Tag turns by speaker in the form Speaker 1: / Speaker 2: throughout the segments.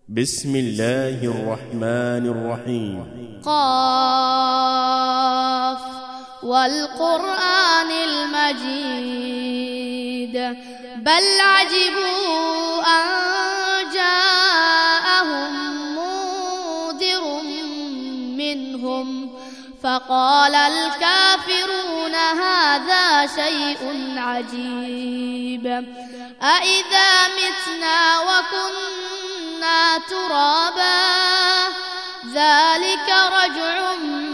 Speaker 1: بسم الله الرحمن الرحيم.
Speaker 2: قاف والقرآن المجيد بل عجبوا أن جاءهم منذر منهم فقال الكافرون هذا شيء عجيب أإذا متنا وكنا ترابا ذلك رجع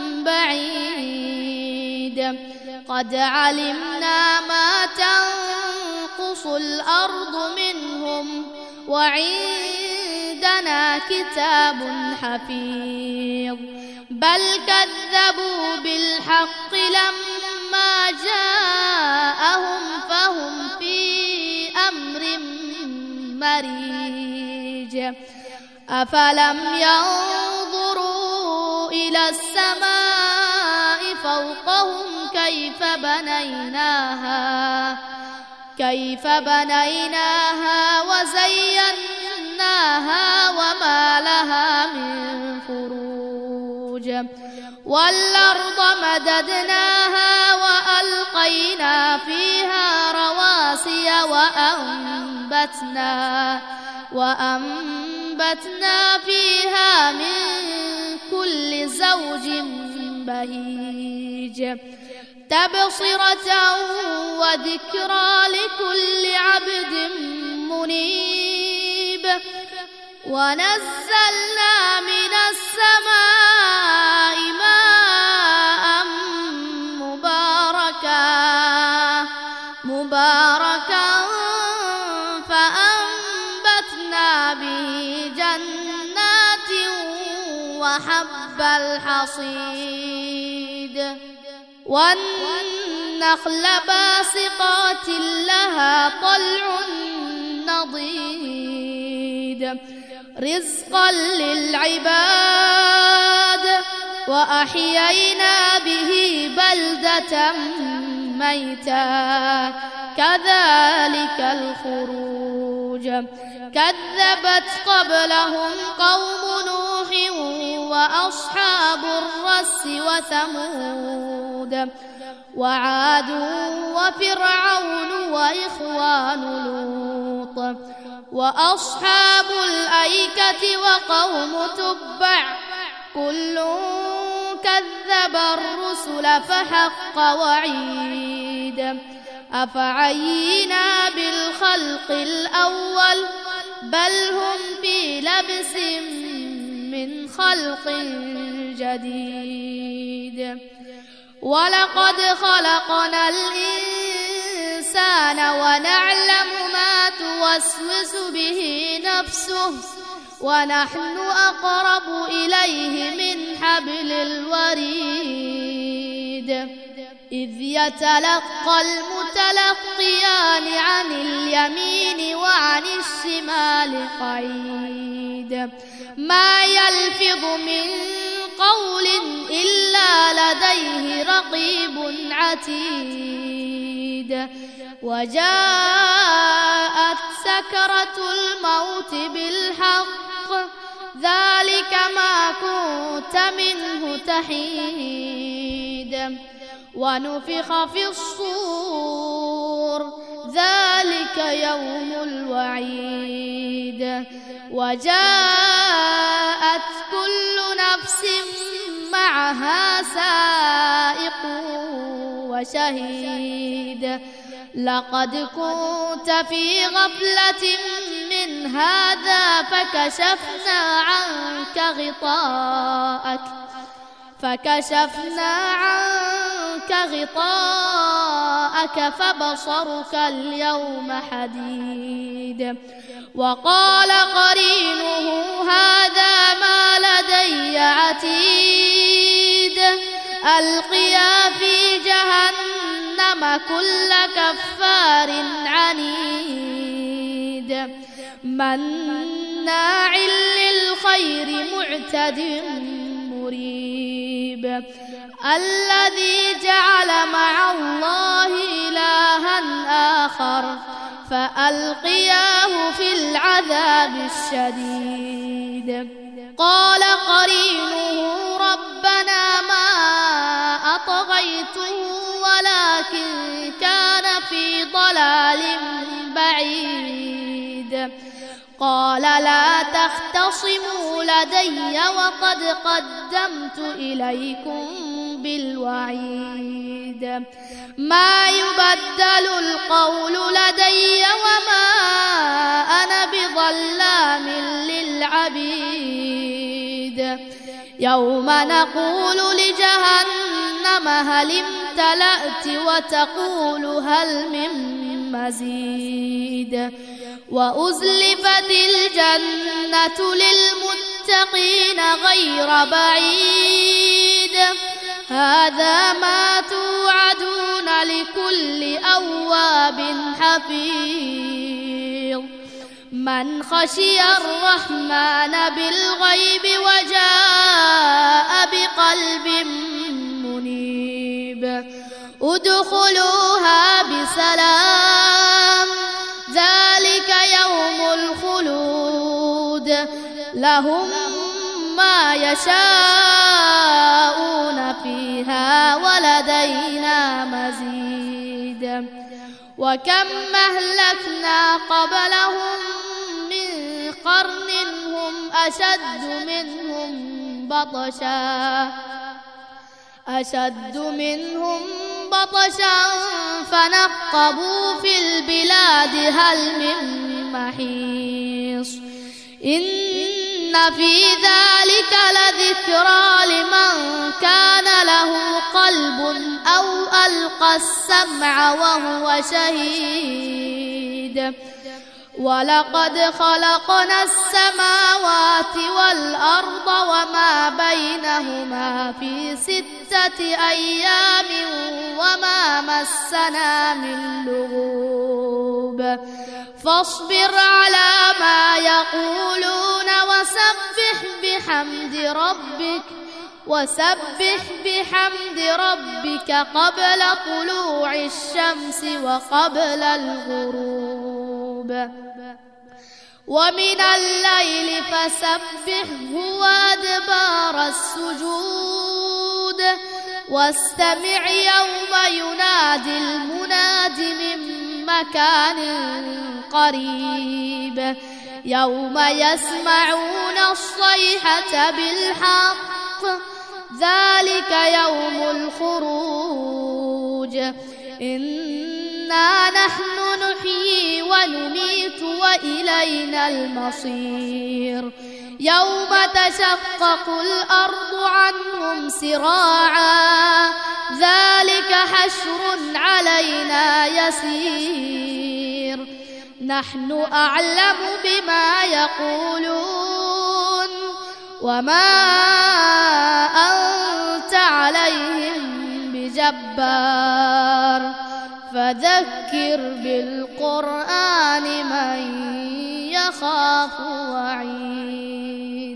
Speaker 2: بعيد قد علمنا ما تنقص الأرض منهم وعندنا كتاب حفيظ بل كذبوا بالحق لما جاءهم فهم في أمر مريج أفلم ينظروا إلى السماء فوقهم كيف بنيناها وزيناها وما لها من فروج والأرض مددناها وألقينا فيها رواسي وأنبتنا فيها من كل زوج بهيج تبصرة وذكرى لكل عبد منيب ونزلنا من السماء ماء مباركا فأنبتنا به جنات وحب الحصيد والنخل باسقات لها طلع نضيد رزقا للعباد وأحيينا به بلدة ميتا كذلك الخروج كذبت قبلهم قوم نوح وأصحاب الرس وثمود وعاد وفرعون وإخوان لوط وأصحاب الأيكة وقوم تبع كل كذب الرسل فحق وعيد أفعينا بالخلق الأول بل هم في لبس من خلق جديد ولقد خلقنا الإنسان ونعلم ما توسوس به نفسه ونحن أقرب إليه من حبل الوريد إذ يتلقى المتلقيان عن اليمين وعن الشمال قعيد ما يلفظ من قول إلا لديه رقيب عتيد وجاءت سكرة الموت بالحق ذلك ما كنت منه تحيد ونفخ في الصور ذلك يوم الوعيد وجاءت كل نفس معها سائق وشهيد لقد كنت في غفلة من هذا فكشفنا عنك غطاءك فبصرك اليوم حديد وقال قرينه هذا ما لدي عتيد ألقيا في جهنم كل كفار عنيد مناع للخير معتد مريب الذي جعل مع الله إلها آخر فألقياه في العذاب الشديد قال قرينه ربنا ما أطغيته ولكن كان في ضلال بعيد. قال لا تختصموا لدي وقد قدمت إليكم بالوعيد. ما يبدل القول لدي وما أنا بظلام للعبيد. يوم نقول لجهنم هل امتلأت وتقول هل من مزيد. وأزلفت الجنة للمتقين غير بعيد. هذا ما توعدون لكل أواب حفيظ. من خشي الرحمن بالغيب وجاء بقلب منيب. ادخلوها بسلام ذلك يوم الخلود. لهم ما يشاءون فيها ولدينا مزيد. وكم أهلكنا قبلهم من قرن هم أشد منهم بطشا فنقبوا في البلاد هل من محيص. إن في ذلك لذكرى لمن كان له قلب أو ألقى السمع وهو شهيد. ولقد خلقنا السماوات والأرض وما بينهما في 6 أيام وما مسنا من لغوب. فاصبر على ما يقولون وسبح بحمد ربك قبل طلوع الشمس وقبل الغروب. ومن الليل فسبحه وأدبار السجود. واستمع يوم ينادي المناد من مكان قريب. يوم يسمعون الصيحة بالحق ذلك يوم الخروج. إنا نحن نحيي ونميت وإلينا المصير. يوم تشقق الأرض عنهم سراعا ذلك حشر علينا يسير. نحن أعلم بما يقولون وما أنت عليهم بجبار. فذكر بالقرآن من يخاف وعيد.